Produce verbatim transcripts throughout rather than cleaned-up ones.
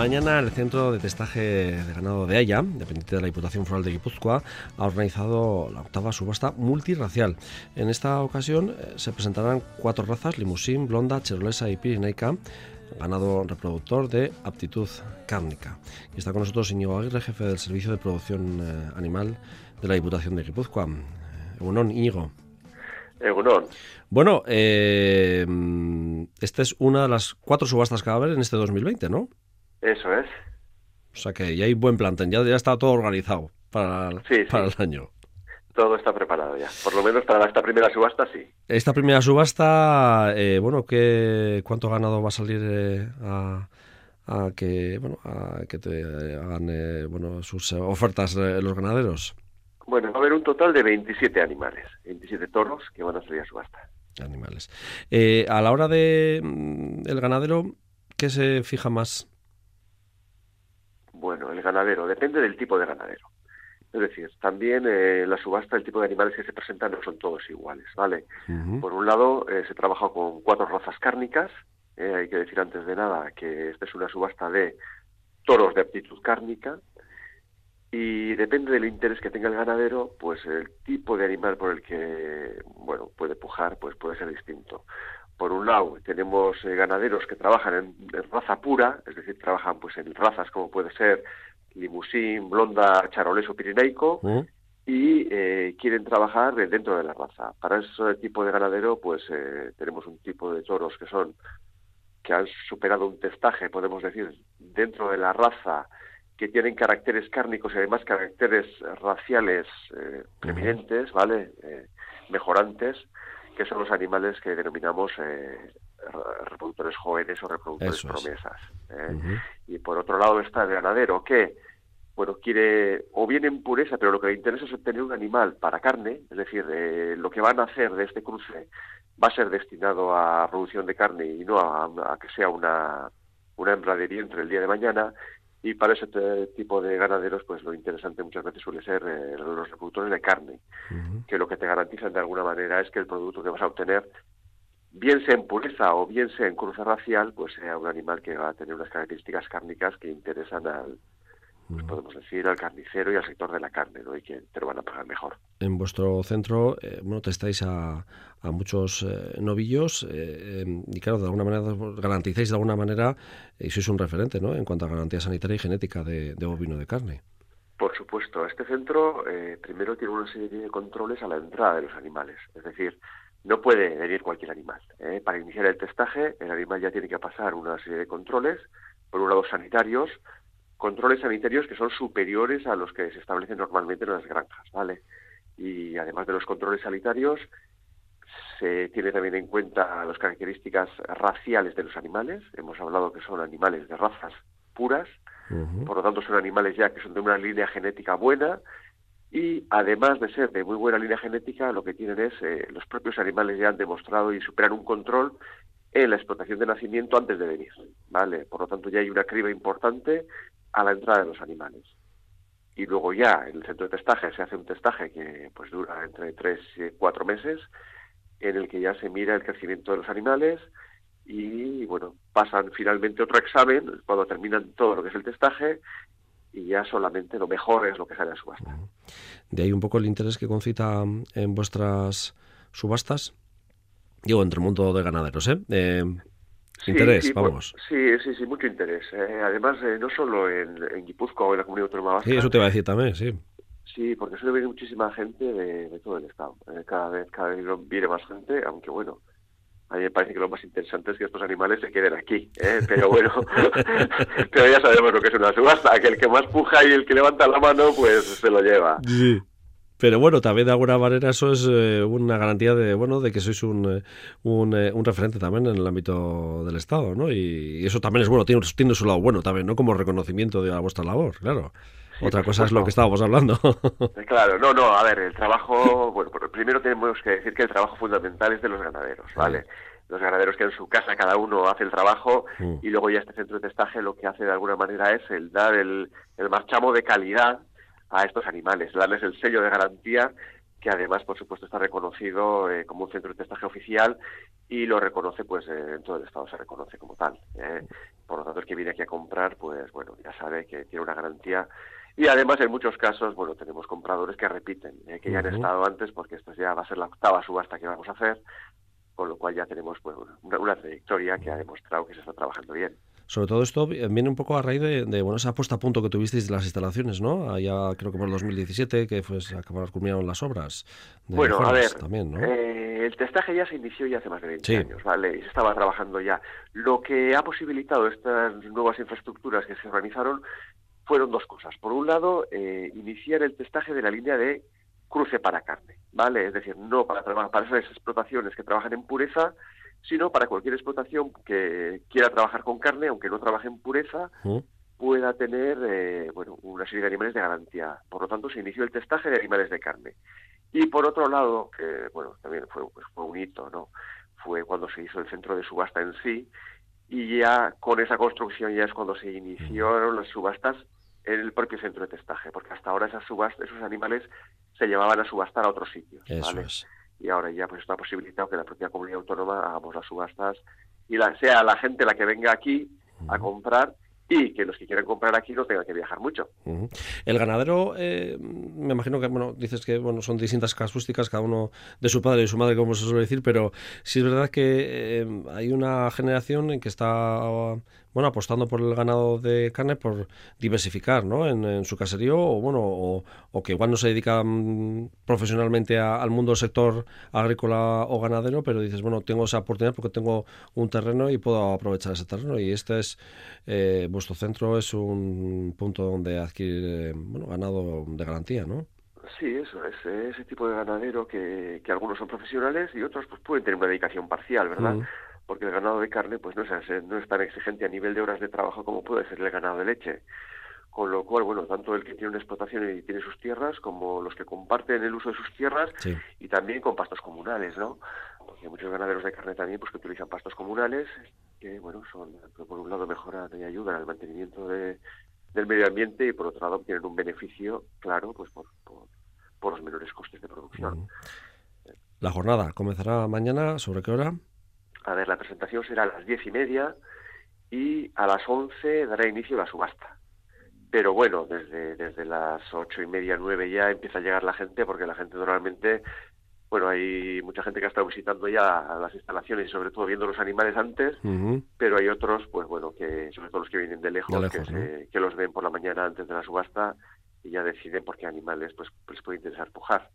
mañana el Centro de Testaje de Ganado de Haya, dependiente de la Diputación Foral de Guipúzcoa, ha organizado la octava subasta multirracial. En esta ocasión eh, se presentarán cuatro razas: limusín, blonda, cherolesa y pirinaica, ganado reproductor de aptitud cárnica. Y está con nosotros Íñigo Aguirre, jefe del Servicio de Producción eh, Animal de la Diputación de Guipúzcoa. Egunon, Íñigo. Egunon. Bueno, eh, esta es una de las cuatro subastas que va a haber en este dos mil veinte, ¿no? Eso es. O sea que ya hay buen plantel, ya, ya está todo organizado para, sí, para sí. el año. Todo está preparado ya, por lo menos para esta primera subasta sí. Esta primera subasta, eh, bueno, ¿qué, ¿cuánto ganado va a salir eh, a, a que bueno a que te hagan eh, bueno sus ofertas eh, los ganaderos? Bueno, va a haber un total de veintisiete animales, veintisiete toros que van a salir a subasta. Animales. Eh, a la hora de mm, el ganadero, ¿qué se fija más? Bueno, el ganadero, depende del tipo de ganadero. Es decir, también eh, la subasta, el tipo de animales que se presentan no son todos iguales, ¿vale? Uh-huh. Por un lado, eh, se trabaja con cuatro razas cárnicas. Eh, hay que decir antes de nada que esta es una subasta de toros de aptitud cárnica. Y depende del interés que tenga el ganadero, pues el tipo de animal por el que, bueno, puede pujar, pues puede ser distinto. Por un lado, tenemos eh, ganaderos que trabajan en, en raza pura, es decir, trabajan pues en razas como puede ser limusín, blonda, charoleso, pirinaico, ¿Mm? y eh, quieren trabajar dentro de la raza. Para ese tipo de ganadero, pues eh, tenemos un tipo de toros que son, que han superado un testaje, podemos decir, dentro de la raza, que tienen caracteres cárnicos y además caracteres raciales eh, preeminentes, ¿vale? Eh, mejorantes, que son los animales que denominamos eh, reproductores jóvenes o reproductores Eso es. promesas. ¿eh? Uh-huh. Y por otro lado está el ganadero que, bueno, quiere o bien en pureza, pero lo que le interesa es obtener un animal para carne, es decir, eh, lo que van a hacer de este cruce va a ser destinado a producción de carne y no a, a que sea una, una hembra de vientre el día de mañana. Y para ese tipo de ganaderos, pues lo interesante muchas veces suele ser eh, los reproductores de carne, uh-huh. que lo que te garantizan de alguna manera es que el producto que vas a obtener, bien sea en pureza o bien sea en cruce racial, pues sea un animal que va a tener unas características cárnicas que interesan al, pues podemos decir, al carnicero y al sector de la carne, ¿no? Y que te lo van a pagar mejor. En vuestro centro, eh, bueno, testáis a, a muchos eh, novillos eh, y claro, de alguna manera garantizáis de alguna manera y sois un referente, ¿no? En cuanto a garantía sanitaria y genética de, de bovino de carne. Por supuesto, este centro eh, primero tiene una serie de controles a la entrada de los animales, es decir, no puede venir cualquier animal. ¿eh? Para iniciar el testaje, el animal ya tiene que pasar una serie de controles, por un lado sanitarios, controles sanitarios que son superiores a los que se establecen normalmente en las granjas, ¿vale? Y además de los controles sanitarios, se tiene también en cuenta las características raciales de los animales. Hemos hablado que son animales de razas puras, uh-huh. por lo tanto son animales ya que son de una línea genética buena, y además de ser de muy buena línea genética, lo que tienen es, eh, los propios animales ya han demostrado y superan un control en la explotación de nacimiento antes de venir, ¿vale? Por lo tanto ya hay una criba importante a la entrada de los animales. Y luego ya en el centro de testaje se hace un testaje que pues dura entre tres y cuatro meses, en el que ya se mira el crecimiento de los animales y, bueno, pasan finalmente otro examen cuando terminan todo lo que es el testaje y ya solamente lo mejor es lo que sale a subasta. De ahí un poco el interés que concita en vuestras subastas, digo, entre el mundo de ganaderos, ¿eh? eh Sí, interés, sí, vamos. Pues, sí, sí, sí, mucho interés. Eh, además, eh, no solo en, en Guipúzcoa o en la Comunidad Autónoma Vasca. Sí, eso te iba a decir también, sí. Sí, porque suele venir muchísima gente de, de todo el estado. Eh, cada vez, cada vez viene más gente, aunque bueno, a mí me parece que lo más interesante es que estos animales se queden aquí, ¿eh? Pero bueno, pero ya sabemos lo que es una subasta, que el que más puja y el que levanta la mano, pues se lo lleva. Sí. Pero bueno, también de alguna manera eso es eh, una garantía de bueno de que sois un, un, eh, un referente también en el ámbito del Estado, ¿no? Y, y eso también es bueno, tiene, tiene su lado bueno también, ¿no? Como reconocimiento de a vuestra labor, claro. Sí, Otra cosa es lo que estábamos hablando. Claro, no, no, a ver, el trabajo, bueno, primero tenemos que decir que el trabajo fundamental es de los ganaderos, ¿vale? Sí. Los ganaderos que en su casa cada uno hace el trabajo mm. y luego ya este centro de testaje lo que hace de alguna manera es el dar el, el marchamo de calidad a estos animales, darles el sello de garantía que además, por supuesto, está reconocido eh, como un centro de testaje oficial y lo reconoce, pues eh, en todo el Estado se reconoce como tal. ¿eh? Por lo tanto, el que viene aquí a comprar, pues bueno, ya sabe que tiene una garantía. Y además, en muchos casos, bueno, tenemos compradores que repiten, eh, que ya han uh-huh. estado antes, porque esto ya va a ser la octava subasta que vamos a hacer, con lo cual ya tenemos pues, una, una trayectoria que ha demostrado que se está trabajando bien. Sobre todo esto viene un poco a raíz de, de bueno, esa puesta a punto que tuvisteis de las instalaciones, ¿no? Allá creo que por el dos mil diecisiete, que fue acabar culminaron las obras. Bueno, a ver, también, ¿no? eh, el testaje ya se inició ya hace más de veinte sí. años, ¿vale? Y se estaba trabajando ya. Lo que ha posibilitado estas nuevas infraestructuras que se organizaron fueron dos cosas. Por un lado, eh, iniciar el testaje de la línea de cruce para carne, ¿vale? Es decir, no para, para esas explotaciones que trabajan en pureza, sino para cualquier explotación que quiera trabajar con carne, aunque no trabaje en pureza, ¿Mm? pueda tener eh, bueno, una serie de animales de garantía. Por lo tanto, se inició el testaje de animales de carne. Y por otro lado, que bueno, también fue, pues, fue un hito, ¿no? Fue cuando se hizo el centro de subasta en sí, y ya con esa construcción ya es cuando se iniciaron las subastas en el propio centro de testaje, porque hasta ahora esas subastas, esos animales se llevaban a subastar a otros sitios. Eso ¿vale? es. Y ahora ya pues está posibilitado que la propia comunidad autónoma hagamos las subastas y la, sea la gente la que venga aquí uh-huh. a comprar y que los que quieran comprar aquí no tengan que viajar mucho. Uh-huh. El ganadero, eh, me imagino que, bueno, dices que bueno son distintas casuísticas, cada uno de su padre y su madre, como se suele decir, pero sí es verdad que eh, hay una generación en que está, bueno, apostando por el ganado de carne, por diversificar, ¿no? En, en su caserío, o bueno, o, o que igual no se dedica um, profesionalmente a, al mundo del sector agrícola o ganadero, pero dices, bueno, tengo esa oportunidad porque tengo un terreno y puedo aprovechar ese terreno, y este es eh, vuestro centro es un punto donde adquirir bueno, ganado de garantía, ¿no? Sí, eso es, ese tipo de ganadero que, que algunos son profesionales y otros pues pueden tener una dedicación parcial, ¿verdad? Mm. Porque el ganado de carne pues no es, no es tan exigente a nivel de horas de trabajo como puede ser el ganado de leche. Con lo cual, bueno, tanto el que tiene una explotación y tiene sus tierras, como los que comparten el uso de sus tierras, sí. y también con pastos comunales, ¿no? Porque hay muchos ganaderos de carne también pues que utilizan pastos comunales, que, bueno, son, por un lado mejoran y ayudan al mantenimiento de, del medio ambiente y por otro lado obtienen un beneficio, claro, pues por, por, por los menores costes de producción. Uh-huh. La jornada comenzará mañana, ¿sobre qué hora? A ver, la presentación será a las diez y media y a las once dará inicio la subasta. Pero bueno, desde desde las ocho y media, nueve ya empieza a llegar la gente, porque la gente normalmente, bueno, hay mucha gente que ha estado visitando ya las instalaciones y sobre todo viendo los animales antes, uh-huh. pero hay otros, pues bueno, que sobre todo los que vienen de lejos, de lejos que, ¿no? se, que los ven por la mañana antes de la subasta y ya deciden por qué animales pues les puede interesar pujar.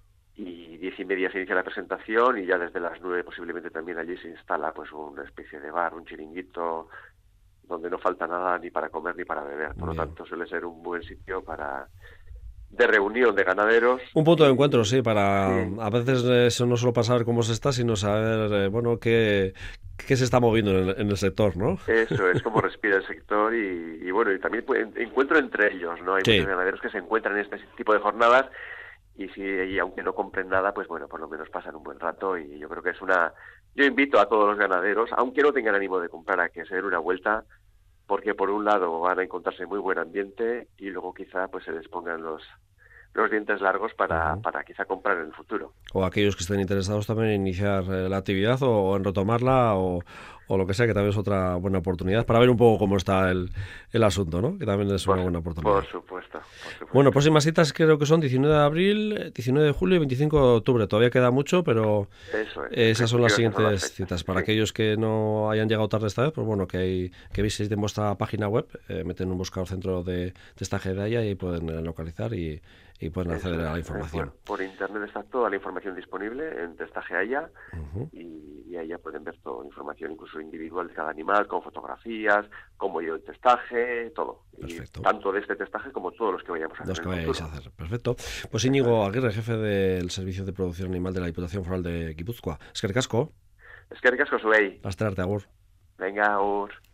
Y diez y media se inicia la presentación y ya desde las nueve posiblemente también allí se instala pues una especie de bar, un chiringuito, donde no falta nada ni para comer ni para beber. Por Bien. Lo tanto, suele ser un buen sitio para de reunión de ganaderos. Un punto de encuentro, sí, para sí. A veces eso no solo para saber cómo se está, sino saber, eh, bueno, qué, qué se está moviendo en el, en el sector, ¿no? Eso es, cómo respira el sector y, y bueno, y también pues, encuentro entre ellos, ¿no? Hay sí. muchos ganaderos que se encuentran en este tipo de jornadas y si y aunque no compren nada, pues bueno, por lo menos pasan un buen rato y yo creo que es una... Yo invito a todos los ganaderos, aunque no tengan ánimo de comprar, a que se den una vuelta, porque por un lado van a encontrarse muy buen ambiente y luego quizá pues se les pongan los los dientes largos para, uh-huh. para quizá comprar en el futuro. O aquellos que estén interesados también en iniciar eh, la actividad o, o en retomarla o, o lo que sea, que también es otra buena oportunidad para ver un poco cómo está el, el asunto, ¿no? Que también es por, una buena oportunidad. Por supuesto, por supuesto. Bueno, próximas citas creo que son diecinueve de abril, diecinueve de julio y veinticinco de octubre. Todavía queda mucho, pero Eso es, esas son las siguientes son las citas. Para sí. aquellos que no hayan llegado tarde esta vez, pues bueno, que, hay, que visiten vuestra página web, eh, meten un buscador centro de testaje de Haya y pueden eh, localizar y y pueden acceder a la información. Por, por internet está toda la información disponible en Testaje Haya uh-huh. y, y ahí ya pueden ver toda la información, incluso individual de cada animal, con fotografías, cómo lleva el testaje, todo. Perfecto. Y tanto de este testaje como todos los que vayamos a hacer. Los que vayáis a hacer, perfecto. Pues Íñigo Aguirre, jefe del Servicio de Producción Animal de la Diputación Foral de Guipúzcoa. Eskerrik asko. Eskerrik asko zuei. Laster arte, agur. Venga, agur.